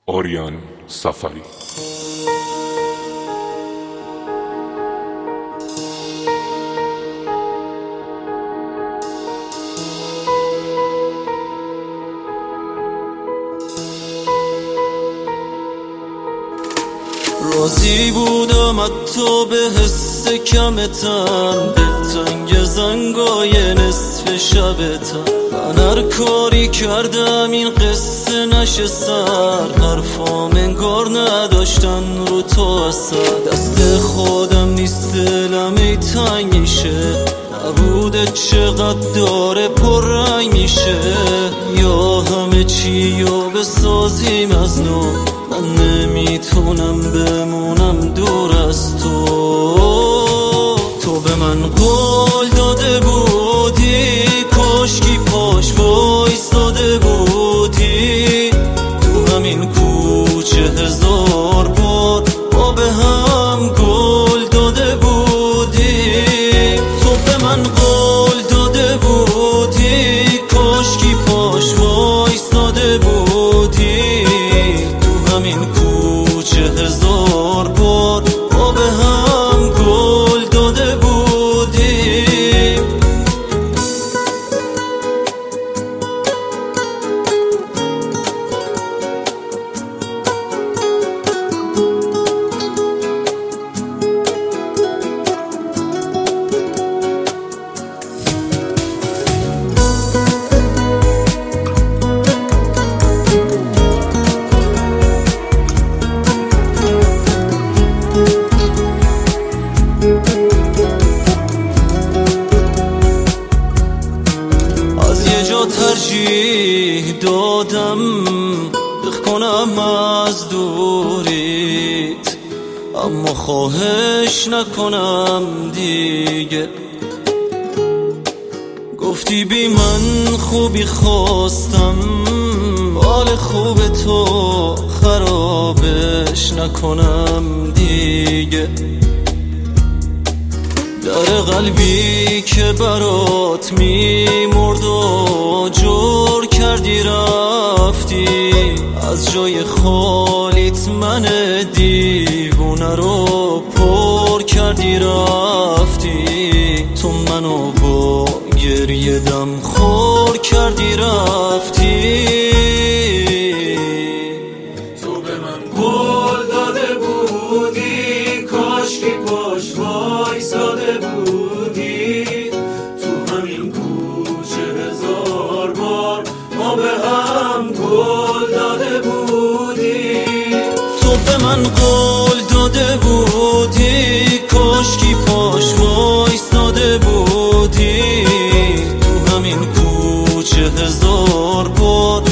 آریان سفری. راضی بودم حتی به حس کمتن، دلتنگ زنگای نصف شبتن. من هر کاری کردم این قصه نشه سر، حرفام انگار نداشتن رو تو اثر. دست خودم نیست دلم ای تنگ میشه، نبوده چقدر داره پررنگ میشه. یا همه چی رو بسازیم از نو، من نمیتونم بمونم دور از تو. تو به من قول داده بودی، کاشکی پاش وایستاده بودی. تو همین کوچه هزار بار ما به هم قول داده بودی. تو به من قول داده بودی، کاشکی پاش وایستاده بودی. تو همین کوچه هزار بار ما به هم قول داده بودی. ترجیح دادم بخونم از دوریت، اما خواهش نکنم دیگه. گفتی بی من خوبی خواستم، حال خوب تو خرابش نکنم دیگه. در قلبی که برات میمرد و جور کردی رفتی، از جای خالیت من دیوونه رو پر کردی رفتی. تو منو با گریه دم خور کردی رفتی. تو به من قول داده بودی، کاشکی پاش وایساده بودی. تو همین کوچه هزار بار ما به هم قول داده بودی. تو به من قول داده بودی، کاشکی پاش وایساده بودی. تو همین کوچه هزار بار